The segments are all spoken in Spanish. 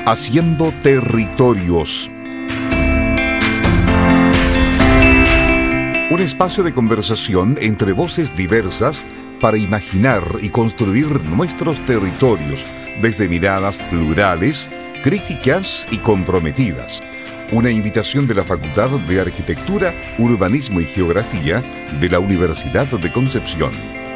Haciendo Territorios. Un espacio de conversación entre voces diversas para imaginar y construir nuestros territorios desde miradas plurales, críticas y comprometidas. Una invitación de la Facultad de Arquitectura, Urbanismo y Geografía de la Universidad de Concepción.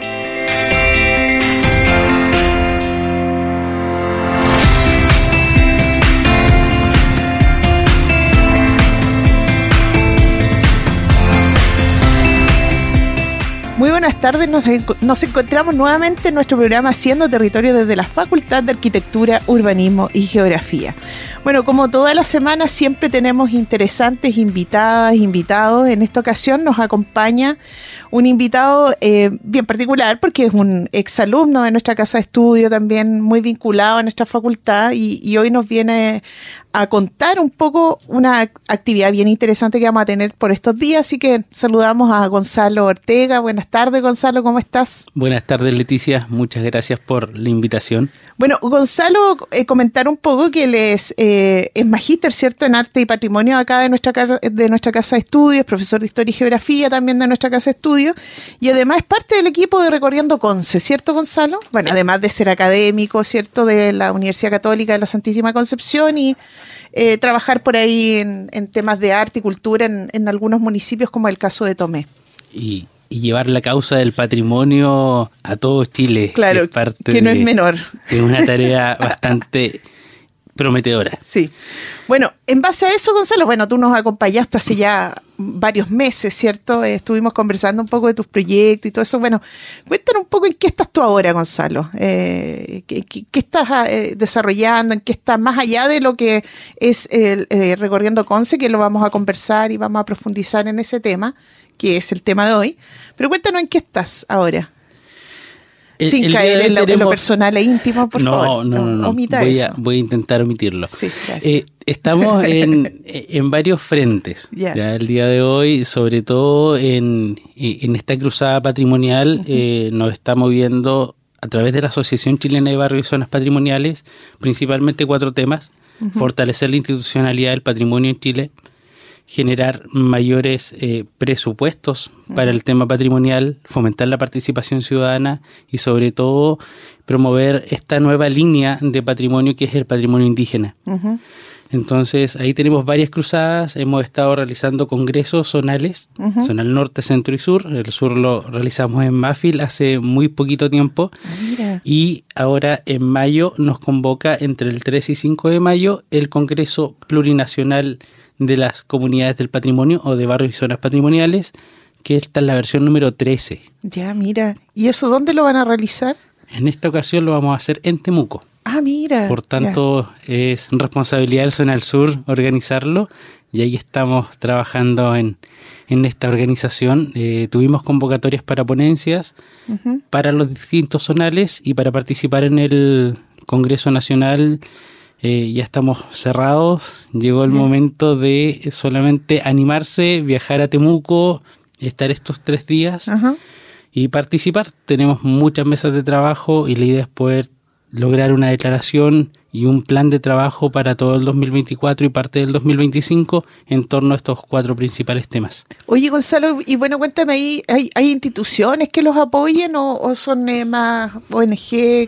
Muy buenas tardes, nos encontramos nuevamente en nuestro programa Haciendo Territorio desde la Facultad de Arquitectura, Urbanismo y Geografía. Bueno, como todas las semanas siempre tenemos interesantes invitadas, invitados. En esta ocasión nos acompaña un invitado bien particular porque es un exalumno de nuestra casa de estudio, también muy vinculado a nuestra facultad y hoy nos viene a contar un poco una actividad bien interesante que vamos a tener por estos días. Así que saludamos a Gonzalo Ortega. Buenas tardes, Gonzalo, ¿cómo estás? Buenas tardes, Leticia. Muchas gracias por la invitación. Bueno, Gonzalo, comentar un poco que él es magíster, ¿cierto?, en arte y patrimonio acá de nuestra casa de estudios, profesor de historia y geografía también de nuestra casa de estudios, y además es parte del equipo de Recorriendo Conce, ¿cierto, Gonzalo? Bueno, además de ser académico, ¿cierto?, de la Universidad Católica de la Santísima Concepción y trabajar por ahí en temas de arte y cultura en algunos municipios como el caso de Tomé. Y llevar la causa del patrimonio a todo Chile. Claro, es parte que no es menor. Es una tarea bastante prometedora. Sí. Bueno, en base a eso, Gonzalo, bueno, tú nos acompañaste hace ya varios meses, ¿cierto? Estuvimos conversando un poco de tus proyectos y todo eso. Bueno, cuéntanos un poco en qué estás tú ahora, Gonzalo. ¿Qué estás desarrollando? ¿En qué estás más allá de lo que es el Recorriendo Conce, que lo vamos a conversar y vamos a profundizar en ese tema, que es el tema de hoy? Pero cuéntanos en qué estás ahora. Sin caer en lo personal e íntimo, por favor. No. Voy a intentar omitirlo. Sí, gracias. Estamos en varios frentes. Yeah. Ya el día de hoy, sobre todo en esta cruzada patrimonial, nos está moviendo a través de la Asociación Chilena de Barrios y Zonas Patrimoniales, principalmente 4 temas. Uh-huh. Fortalecer la institucionalidad del patrimonio en Chile, generar mayores presupuestos para el tema patrimonial, fomentar la participación ciudadana y sobre todo promover esta nueva línea de patrimonio que es el patrimonio indígena. Uh-huh. Entonces ahí tenemos varias cruzadas, hemos estado realizando congresos zonales, uh-huh, zonal norte, centro y sur. El sur lo realizamos en Mafil hace muy poquito tiempo. Mira. Y ahora en mayo nos convoca entre el 3 y 5 de mayo el Congreso Plurinacional de las Comunidades del Patrimonio o de Barrios y Zonas Patrimoniales, que esta es la versión número 13. Ya, mira. ¿Y eso dónde lo van a realizar? En esta ocasión lo vamos a hacer en Temuco. Ah, mira. Por tanto, ya, es responsabilidad del Zonal Sur organizarlo y ahí estamos trabajando en esta organización. Tuvimos convocatorias para ponencias, uh-huh, para los distintos zonales y para participar en el Congreso Nacional. Ya estamos cerrados, llegó el momento de solamente animarse, viajar a Temuco, estar estos 3 días, uh-huh, y participar. Tenemos muchas mesas de trabajo y la idea es poder lograr una declaración y un plan de trabajo para todo el 2024 y parte del 2025 en torno a estos 4 principales temas. Oye, Gonzalo, y bueno, cuéntame ahí, ¿hay instituciones que los apoyen o son más ONG,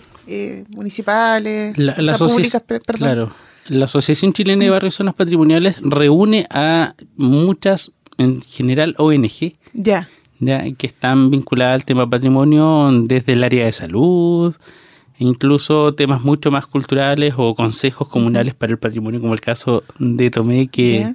municipales, públicas? Claro, la Asociación Chilena de Barrios y Zonas Patrimoniales reúne a muchas, en general, ONG, ya, que están vinculadas al tema patrimonio desde el área de salud, incluso temas mucho más culturales o consejos comunales, uh-huh, para el patrimonio, como el caso de Tomé, que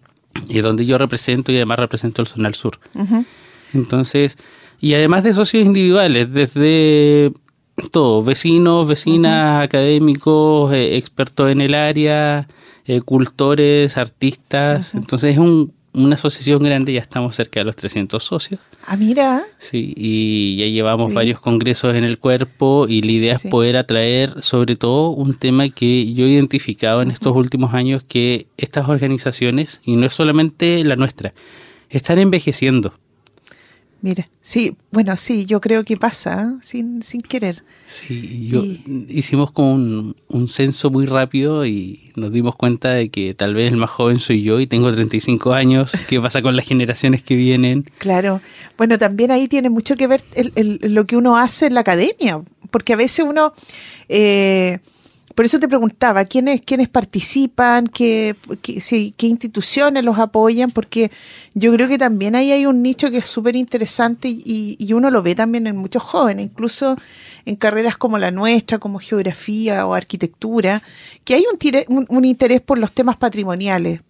es donde yo represento y además represento el Zonal Sur. Uh-huh. Entonces, y además de socios individuales, desde todo, vecinos, vecinas, uh-huh, académicos, expertos en el área, cultores, artistas. Uh-huh. Entonces es una asociación grande, ya estamos cerca de los 300 socios. Ah, mira. Sí, y ya llevamos varios congresos en el cuerpo y la idea es poder atraer sobre todo un tema que yo he identificado en estos últimos años, que estas organizaciones, y no es solamente la nuestra, están envejeciendo. Mira, sí, bueno, sí, yo creo que pasa, sin querer. Sí, hicimos como un censo muy rápido y nos dimos cuenta de que tal vez el más joven soy yo y tengo 35 años. ¿Qué pasa con las generaciones que vienen? Claro, bueno, también ahí tiene mucho que ver lo que uno hace en la academia, porque a veces uno... por eso te preguntaba, ¿quiénes participan? ¿Qué instituciones los apoyan? Porque yo creo que también ahí hay un nicho que es súper interesante y uno lo ve también en muchos jóvenes, incluso en carreras como la nuestra, como geografía o arquitectura, que hay un interés por los temas patrimoniales.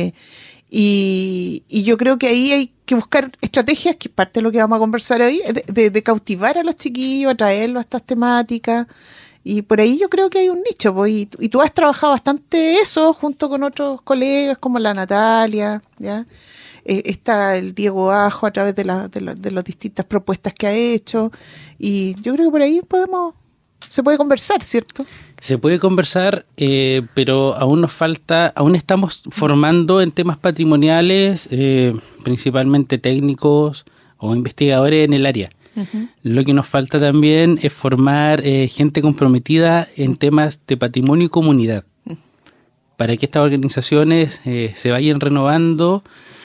Y yo creo que ahí hay que buscar estrategias, que es parte de lo que vamos a conversar hoy, de cautivar a los chiquillos, atraerlos a estas temáticas. Y por ahí yo creo que hay un nicho, pues, y tú has trabajado bastante eso junto con otros colegas como la Natalia, ¿ya? Está el Diego Ajo a través de las distintas propuestas que ha hecho, y yo creo que por ahí se puede conversar, ¿cierto? Se puede conversar, pero aún nos falta, aún estamos formando en temas patrimoniales, principalmente técnicos o investigadores en el área. Uh-huh. Lo que nos falta también es formar gente comprometida en temas de patrimonio y comunidad, para que estas organizaciones se vayan renovando,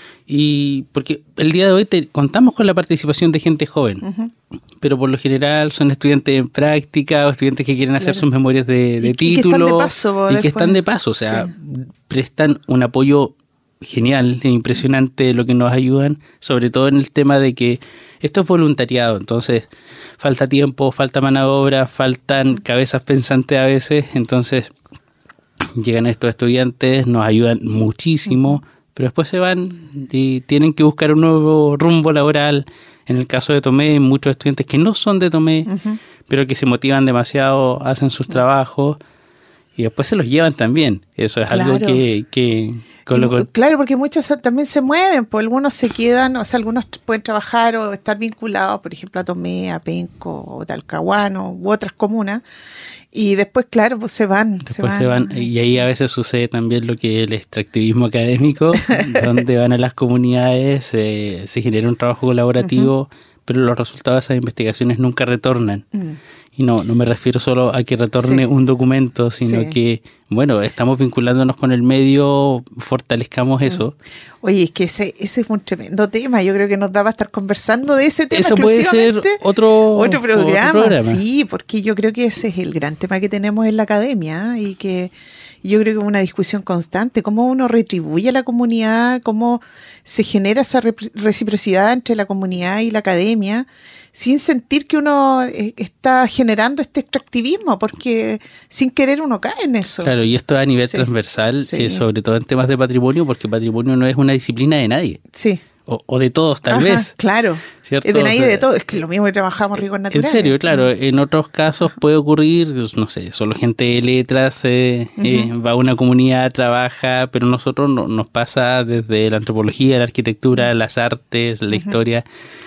y porque el día de hoy contamos con la participación de gente joven, uh-huh, pero por lo general son estudiantes en práctica o estudiantes que quieren hacer sus memorias de título y que están de paso, o sea, sí, prestan un apoyo genial e impresionante, lo que nos ayudan, sobre todo en el tema de que esto es voluntariado, entonces falta tiempo, falta mano de obra, faltan cabezas pensantes a veces, entonces llegan estos estudiantes, nos ayudan muchísimo, pero después se van y tienen que buscar un nuevo rumbo laboral. En el caso de Tomé, muchos estudiantes que no son de Tomé, uh-huh, pero que se motivan demasiado, hacen sus trabajos y después se los llevan también. Eso es algo que claro, porque muchos también se mueven, pues algunos se quedan, o sea, algunos pueden trabajar o estar vinculados, por ejemplo, a Tomé, a Penco, o Talcahuano, u otras comunas, y después, claro, pues se van. Y ahí a veces sucede también lo que es el extractivismo académico, donde van a las comunidades, se genera un trabajo colaborativo, uh-huh, pero los resultados de esas investigaciones nunca retornan. Y no me refiero solo a que retorne un documento, sino que, bueno, estamos vinculándonos con el medio, fortalezcamos eso. Oye, es que ese es un tremendo tema. Yo creo que nos da para estar conversando de ese tema. Eso puede ser otro programa. Sí, porque yo creo que ese es el gran tema que tenemos en la academia, y que yo creo que es una discusión constante, cómo uno retribuye a la comunidad, cómo se genera esa reciprocidad entre la comunidad y la academia, sin sentir que uno está generando este extractivismo, porque sin querer uno cae en eso. Claro, y esto es a nivel transversal, sobre todo en temas de patrimonio, porque patrimonio no es una disciplina de nadie. Sí. O de todos, tal vez. Claro, ¿cierto? Es de nadie, de todos. Es que lo mismo que trabajamos ricos naturales. En serio, claro. En otros casos puede ocurrir, no sé, solo gente de letras va a una comunidad, trabaja, pero nosotros nos pasa desde la antropología, la arquitectura, las artes, la historia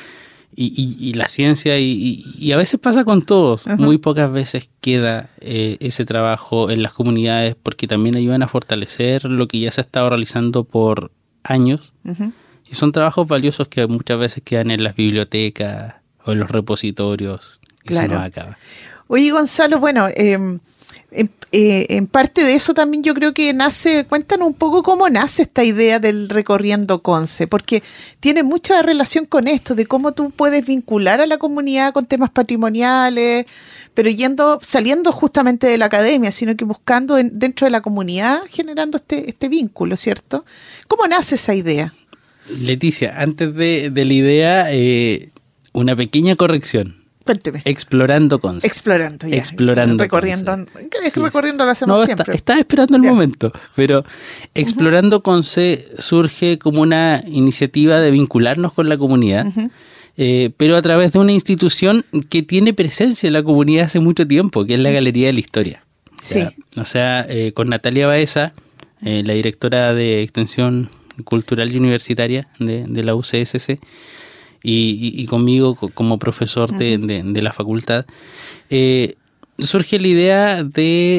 y la ciencia, y a veces pasa con todos. Muy pocas veces queda ese trabajo en las comunidades, porque también ayudan a fortalecer lo que ya se ha estado realizando por años. Y son trabajos valiosos que muchas veces quedan en las bibliotecas o en los repositorios y se nos acaba. Oye, Gonzalo, bueno, en parte de eso también yo creo que cuéntanos un poco cómo nace esta idea del Recorriendo Conce, porque tiene mucha relación con esto, de cómo tú puedes vincular a la comunidad con temas patrimoniales, pero saliendo justamente de la academia, sino que buscando dentro de la comunidad, generando este vínculo, ¿cierto? ¿Cómo nace esa idea? Leticia, antes de la idea, una pequeña corrección. Cuénteme. Explorando Conce. Explorando Recorriendo lo hacemos siempre. Estaba esperando el momento, pero Explorando Conce surge como una iniciativa de vincularnos con la comunidad, pero a través de una institución que tiene presencia en la comunidad hace mucho tiempo, que es la Galería de la Historia. O sea, con Natalia Baeza, la directora de Extensión Cultural y Universitaria de la UCSC, y conmigo como profesor de la facultad, surge la idea de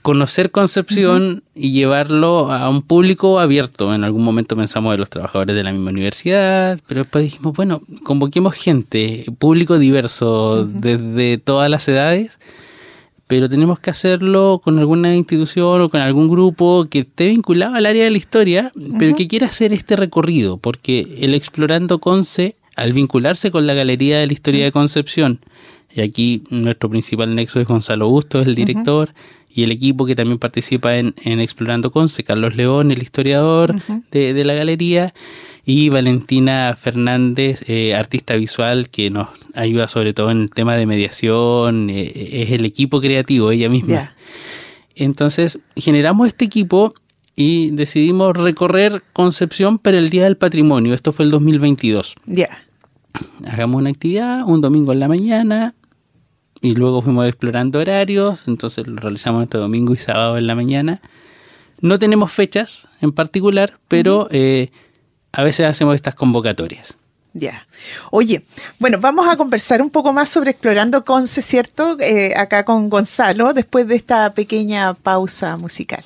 conocer Concepción y llevarlo a un público abierto. En algún momento pensamos en los trabajadores de la misma universidad, pero después dijimos, bueno, convoquemos gente, público diverso, desde todas las edades, pero tenemos que hacerlo con alguna institución o con algún grupo que esté vinculado al área de la historia, pero que quiera hacer este recorrido, porque el Explorando Conce, al vincularse con la Galería de la Historia de Concepción, y aquí nuestro principal nexo es Gonzalo Bustos, el director, y el equipo que también participa en Explorando Conce, Carlos León, el historiador de la galería, y Valentina Fernández, artista visual, que nos ayuda sobre todo en el tema de mediación, es el equipo creativo, ella misma. Yeah. Entonces, generamos este equipo y decidimos recorrer Concepción para el Día del Patrimonio. Esto fue el 2022. Ya. Hagamos una actividad, un domingo en la mañana, y luego fuimos explorando horarios, entonces lo realizamos entre domingo y sábado en la mañana. No tenemos fechas en particular, pero a veces hacemos estas convocatorias. Ya. Oye, bueno, vamos a conversar un poco más sobre Explorando Conce, ¿cierto? Acá con Gonzalo, después de esta pequeña pausa musical.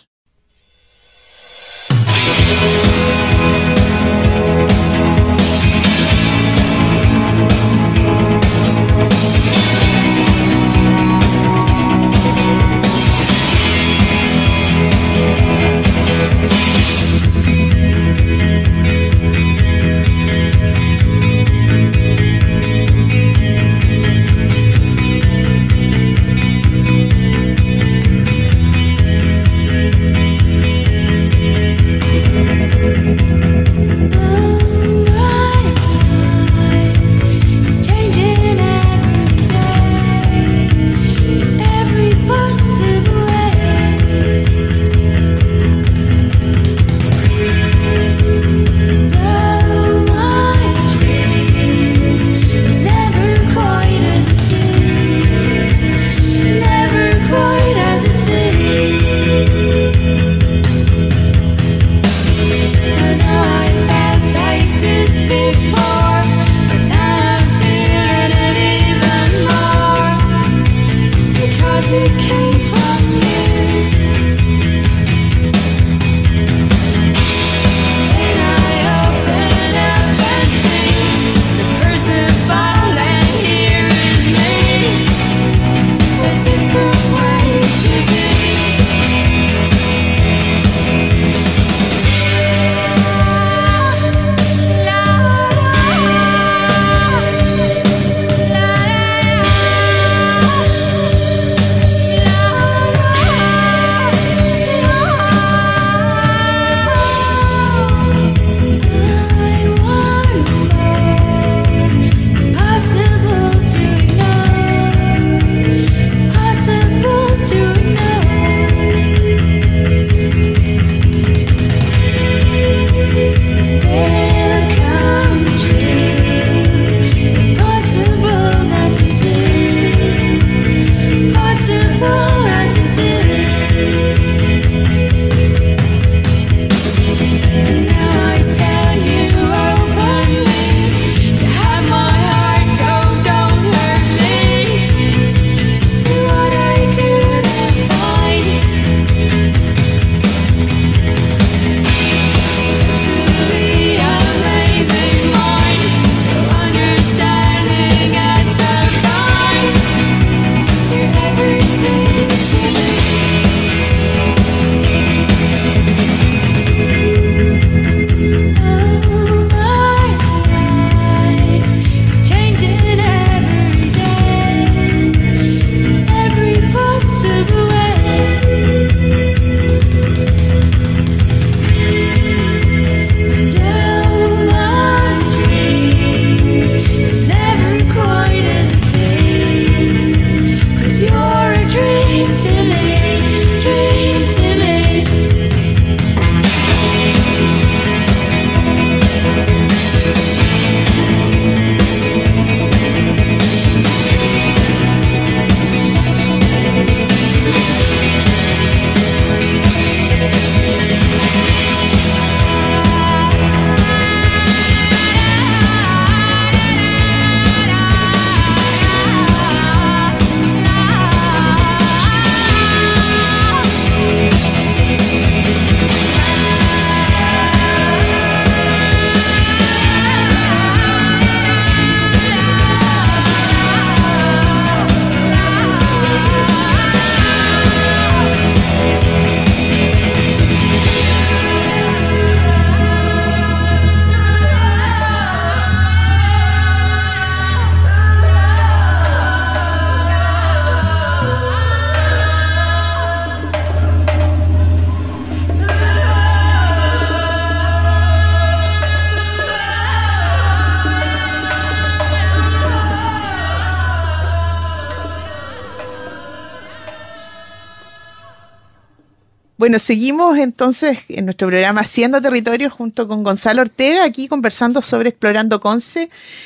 Bueno, seguimos entonces en nuestro programa Haciendo Territorio junto con Gonzalo Ortega, aquí conversando sobre Explorando Conce.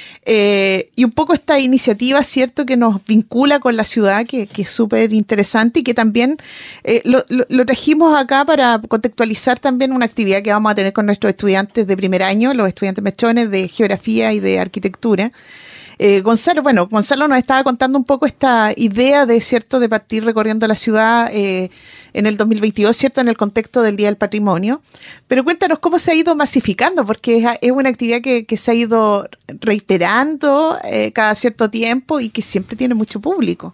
Y un poco esta iniciativa, ¿cierto?, que nos vincula con la ciudad, que es súper interesante y que también lo trajimos acá para contextualizar también una actividad que vamos a tener con nuestros estudiantes de primer año, los estudiantes mechones de Geografía y de Arquitectura. Gonzalo nos estaba contando un poco esta idea de, ¿cierto?, de partir recorriendo la ciudad en el 2022, ¿cierto?, en el contexto del Día del Patrimonio. Pero cuéntanos cómo se ha ido masificando, porque es una actividad que se ha ido reiterando cada cierto tiempo y que siempre tiene mucho público.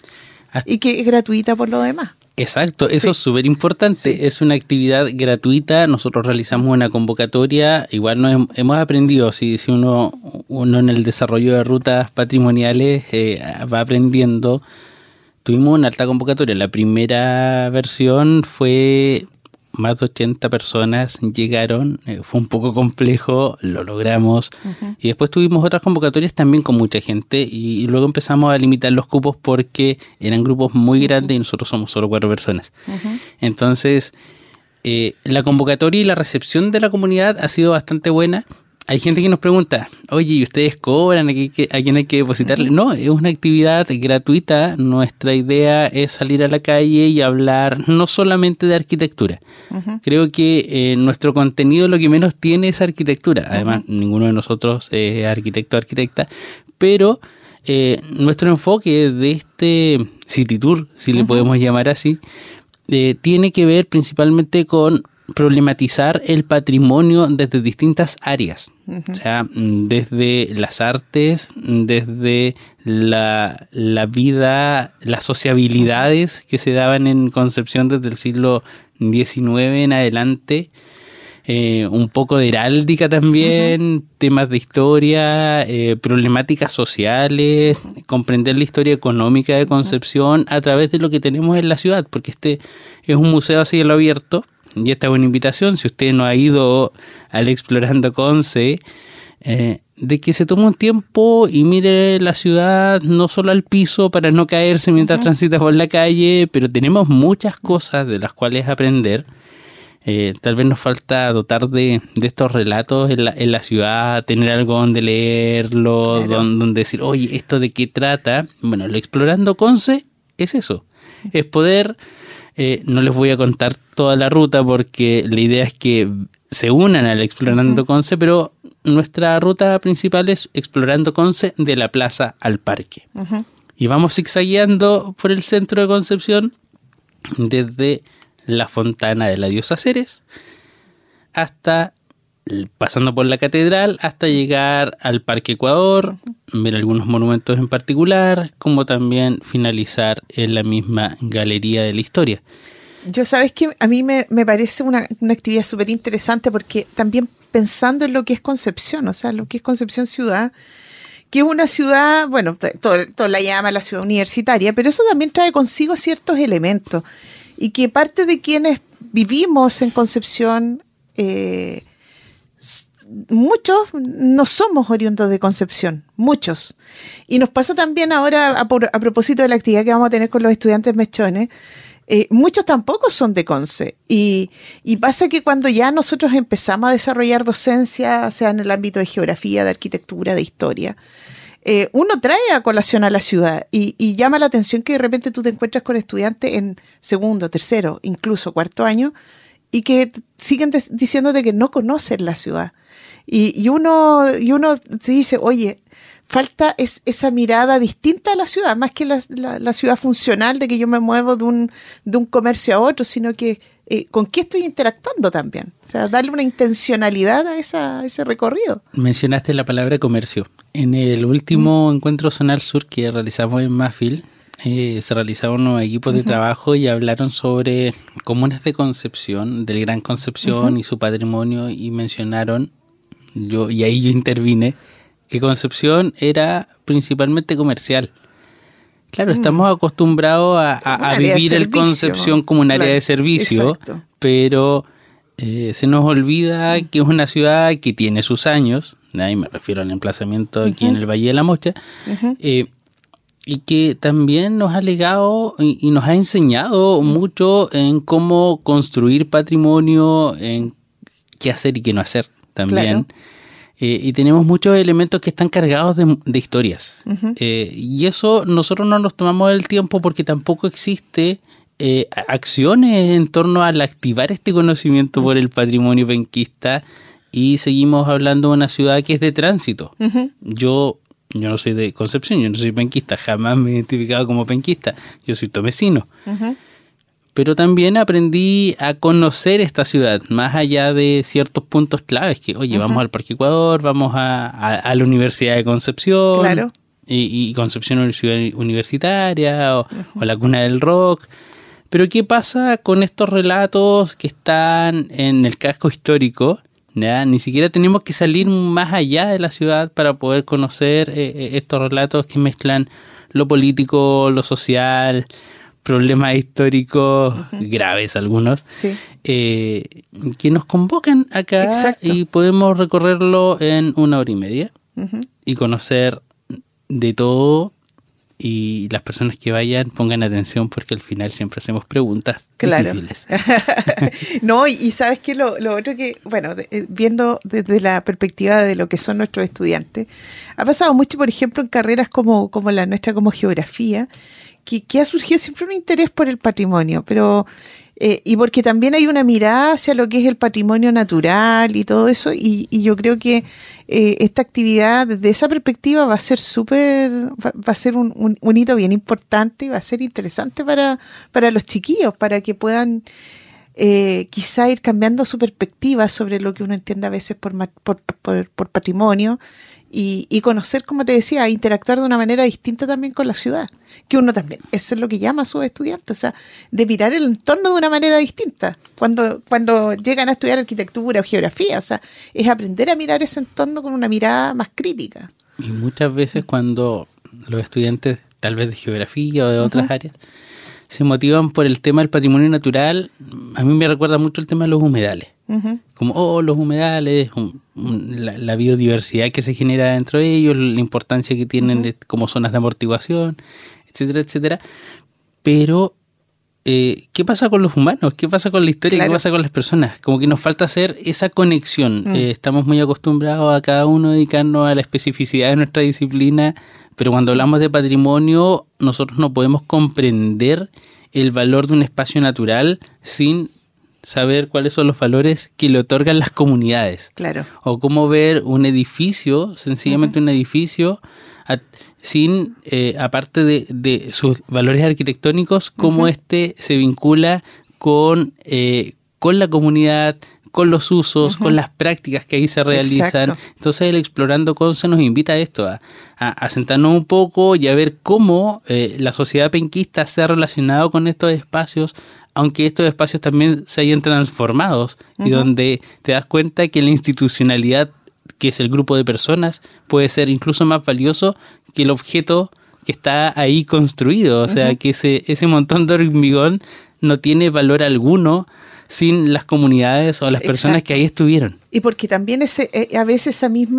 Y que es gratuita por lo demás. Exacto, eso es súper importante. Sí. Es una actividad gratuita. Nosotros realizamos una convocatoria. Igual hemos aprendido, si uno en el desarrollo de rutas patrimoniales va aprendiendo. Tuvimos una alta convocatoria. La primera versión fue más de 80 personas llegaron, fue un poco complejo, lo logramos. Uh-huh. Y después tuvimos otras convocatorias también con mucha gente y luego empezamos a limitar los cupos porque eran grupos muy grandes y nosotros somos solo 4 personas. Uh-huh. Entonces, la convocatoria y la recepción de la comunidad ha sido bastante buena. Hay gente que nos pregunta, oye, ¿y ustedes cobran? ¿A quién hay que depositarle? No, es una actividad gratuita. Nuestra idea es salir a la calle y hablar no solamente de arquitectura. Uh-huh. Creo que nuestro contenido lo que menos tiene es arquitectura. Además, uh-huh, ninguno de nosotros es arquitecto o arquitecta, pero nuestro enfoque de este City Tour, si le uh-huh podemos llamar así, tiene que ver principalmente con problematizar el patrimonio desde distintas áreas. Uh-huh. O sea, desde las artes, desde la vida, las sociabilidades que se daban en Concepción desde el siglo XIX en adelante, un poco de heráldica también, uh-huh, temas de historia, problemáticas sociales, uh-huh, comprender la historia económica de Concepción a través de lo que tenemos en la ciudad, porque este es un museo a cielo abierto. Y esta es una invitación, si usted no ha ido al Explorando Conce, de que se tome un tiempo y mire la ciudad no solo al piso para no caerse mientras uh-huh transita por la calle, pero tenemos muchas cosas de las cuales aprender. Tal vez nos falta dotar de estos relatos en la ciudad, tener algo donde leerlo, claro, donde decir, oye, ¿esto de qué trata? Bueno, el Explorando Conce es eso, es poder... no les voy a contar toda la ruta porque la idea es que se unan al Explorando uh-huh Conce, pero nuestra ruta principal es Explorando Conce de la plaza al parque. Uh-huh. Y vamos zigzagueando por el centro de Concepción desde la fontana de la diosa Ceres hasta, pasando por la catedral, hasta llegar al Parque Ecuador, uh-huh, ver algunos monumentos en particular, como también finalizar en la misma Galería de la Historia. Yo, sabes que a mí me parece una actividad súper interesante porque también pensando en lo que es Concepción, o sea, lo que es Concepción ciudad, que es una ciudad, bueno, todo la llama la ciudad universitaria, pero eso también trae consigo ciertos elementos y que parte de quienes vivimos en Concepción, muchos no somos oriundos de Concepción, muchos. Y nos pasa también ahora, a propósito de la actividad que vamos a tener con los estudiantes mechones, muchos tampoco son de Conce. Y pasa que cuando ya nosotros empezamos a desarrollar docencia, sea en el ámbito de geografía, de arquitectura, de historia, uno trae a colación a la ciudad y llama la atención que de repente tú te encuentras con estudiantes en segundo, tercero, incluso cuarto año, y que siguen diciéndote que no conocen la ciudad. Y uno se dice, oye, falta esa mirada distinta a la ciudad, más que la ciudad funcional de que yo me muevo de un comercio a otro, sino que con qué estoy interactuando también. O sea, darle una intencionalidad a ese recorrido. Mencionaste la palabra comercio. En el último encuentro Zonal Sur que realizamos en Mafil, se realizaron unos equipos de trabajo y hablaron sobre comunas de Concepción, del Gran Concepción y su patrimonio, y mencionaron, y ahí yo intervine, que Concepción era principalmente comercial. Claro, estamos acostumbrados a vivir el Concepción como un área de servicio, exacto, pero se nos olvida que es una ciudad que tiene sus años, ahí me refiero al emplazamiento aquí en el Valle de la Mocha, y que también nos ha legado y nos ha enseñado mucho en cómo construir patrimonio, en qué hacer y qué no hacer también. Claro. Y tenemos muchos elementos que están cargados de historias. Uh-huh. Y eso nosotros no nos tomamos el tiempo porque tampoco existe acciones en torno al activar este conocimiento por el patrimonio penquista, y seguimos hablando de una ciudad que es de tránsito. Uh-huh. Yo no soy de Concepción, yo no soy penquista, jamás me he identificado como penquista, yo soy tomecino. Uh-huh. Pero también aprendí a conocer esta ciudad, más allá de ciertos puntos claves, que, oye, uh-huh, vamos al Parque Ecuador, vamos a la Universidad de Concepción, claro, y Concepción Universitaria, o la Cuna del Rock. Pero ¿qué pasa con estos relatos que están en el casco histórico? ¿Ya? Ni siquiera tenemos que salir más allá de la ciudad para poder conocer estos relatos que mezclan lo político, lo social, problemas históricos, uh-huh, graves algunos, sí, que nos convocan acá. Exacto. Y podemos recorrerlo en 1 hora y media, uh-huh, y conocer de todo. Y las personas que vayan pongan atención, porque al final siempre hacemos preguntas, claro, difíciles. No, y sabes que lo otro que, bueno, viendo desde la perspectiva de lo que son nuestros estudiantes, ha pasado mucho, por ejemplo, en carreras como la nuestra, como geografía, que ha surgido siempre un interés por el patrimonio, pero y porque también hay una mirada hacia lo que es el patrimonio natural y todo eso, y yo creo que esta actividad desde esa perspectiva va a ser va a ser un hito bien importante, y va a ser interesante para los chiquillos, para que puedan quizá ir cambiando su perspectiva sobre lo que uno entiende a veces por patrimonio, y conocer, como te decía, interactuar de una manera distinta también con la ciudad, que uno también, eso es lo que llama a sus estudiantes, o sea, de mirar el entorno de una manera distinta cuando llegan a estudiar arquitectura o geografía, o sea, es aprender a mirar ese entorno con una mirada más crítica. Y muchas veces cuando los estudiantes, tal vez de geografía o de otras, uh-huh, áreas, se motivan por el tema del patrimonio natural, a mí me recuerda mucho el tema de los humedales. Uh-huh. Como, los humedales, la biodiversidad que se genera dentro de ellos, la importancia que tienen, uh-huh, como zonas de amortiguación, etcétera, etcétera. Pero, ¿qué pasa con los humanos? ¿Qué pasa con la historia? Claro. ¿Qué pasa con las personas? Como que nos falta hacer esa conexión. Estamos muy acostumbrados a cada uno dedicarnos a la especificidad de nuestra disciplina, pero cuando hablamos de patrimonio, nosotros no podemos comprender el valor de un espacio natural sin saber cuáles son los valores que le otorgan las comunidades. Claro. O cómo ver un edificio, sencillamente, uh-huh, un edificio, sin, aparte de sus valores arquitectónicos, cómo, uh-huh, se vincula con la comunidad, con los usos, uh-huh, con las prácticas que ahí se realizan. Exacto. Entonces el Explorando Conce nos invita a esto, a sentarnos un poco y a ver cómo la sociedad penquista se ha relacionado con estos espacios, aunque estos espacios también se hayan transformado, uh-huh, y donde te das cuenta que la institucionalidad, que es el grupo de personas, puede ser incluso más valioso que el objeto que está ahí construido. O sea, uh-huh, que ese montón de hormigón no tiene valor alguno sin las comunidades o las personas, exacto, que ahí estuvieron. Y porque también a veces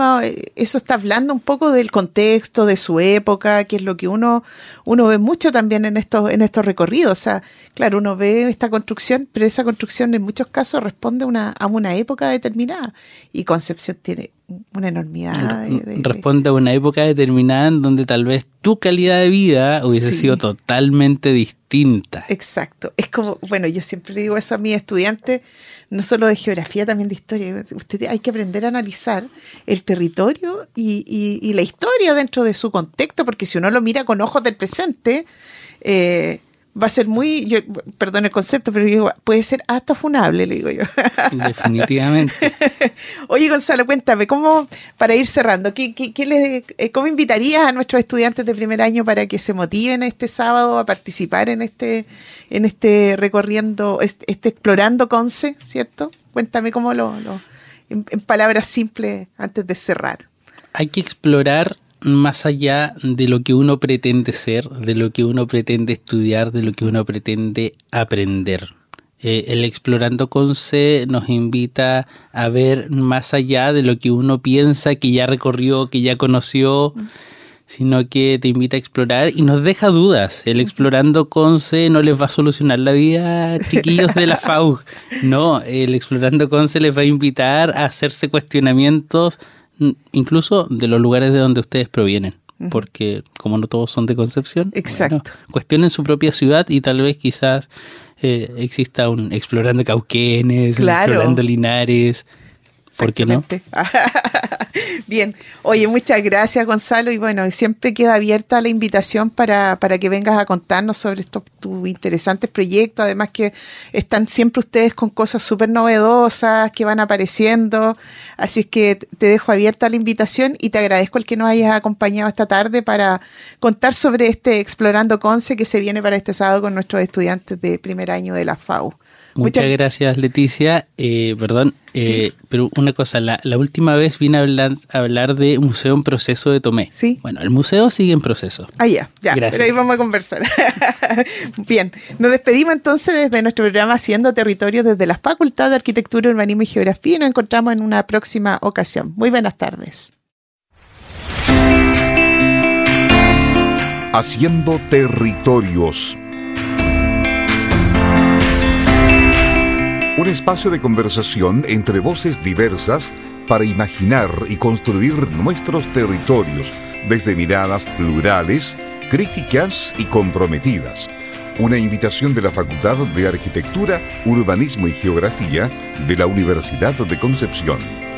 eso está hablando un poco del contexto, de su época, que es lo que uno ve mucho también en estos recorridos. O sea, claro, uno ve esta construcción, pero esa construcción en muchos casos responde a una época determinada. Y Concepción tiene una enormidad. Responde a una época determinada en donde tal vez tu calidad de vida hubiese, sí, sido totalmente distinta. Exacto. Es como, bueno, yo siempre le digo eso a mis estudiantes, no solo de geografía, también de historia. Hay que aprender a analizar el territorio y la historia dentro de su contexto, porque si uno lo mira con ojos del presente, va a ser perdón el concepto, pero puede ser hasta funable, le digo yo. Definitivamente. Oye, Gonzalo, cuéntame, para ir cerrando, ¿cómo invitarías a nuestros estudiantes de primer año para que se motiven este sábado a participar en este recorriendo, explorando Conce, ¿cierto? Cuéntame cómo en palabras simples antes de cerrar. Hay que explorar más allá de lo que uno pretende ser, de lo que uno pretende estudiar, de lo que uno pretende aprender. El Explorando Conce nos invita a ver más allá de lo que uno piensa que ya recorrió, que ya conoció, sino que te invita a explorar y nos deja dudas. El Explorando Conce no les va a solucionar la vida, chiquillos de la FAUG. No, el Explorando Conce les va a invitar a hacerse cuestionamientos, incluso de los lugares de donde ustedes provienen. Porque como no todos son de Concepción, exacto. Bueno, cuestionen su propia ciudad y tal vez quizás exista un Explorando Cauquenes, claro. Un Explorando Linares. ¿Por qué no? Bien. Oye, muchas gracias, Gonzalo. Y bueno, siempre queda abierta la invitación para que vengas a contarnos sobre estos tus interesantes proyectos. Además que están siempre ustedes con cosas súper novedosas que van apareciendo. Así es que te dejo abierta la invitación y te agradezco el que nos hayas acompañado esta tarde para contar sobre este Explorando Conce que se viene para este sábado con nuestros estudiantes de primer año de la FAU. Muchas gracias, Leticia. Sí. Pero una cosa, la última vez vine a hablar de Museo en Proceso de Tomé. Sí. Bueno, el museo sigue en proceso. Ya. Gracias. Pero ahí vamos a conversar. Bien, nos despedimos entonces desde nuestro programa Haciendo Territorio desde la Facultad de Arquitectura, Urbanismo y Geografía y nos encontramos en una próxima ocasión. Muy buenas tardes. Haciendo Territorios. Un espacio de conversación entre voces diversas para imaginar y construir nuestros territorios desde miradas plurales, críticas y comprometidas. Una invitación de la Facultad de Arquitectura, Urbanismo y Geografía de la Universidad de Concepción.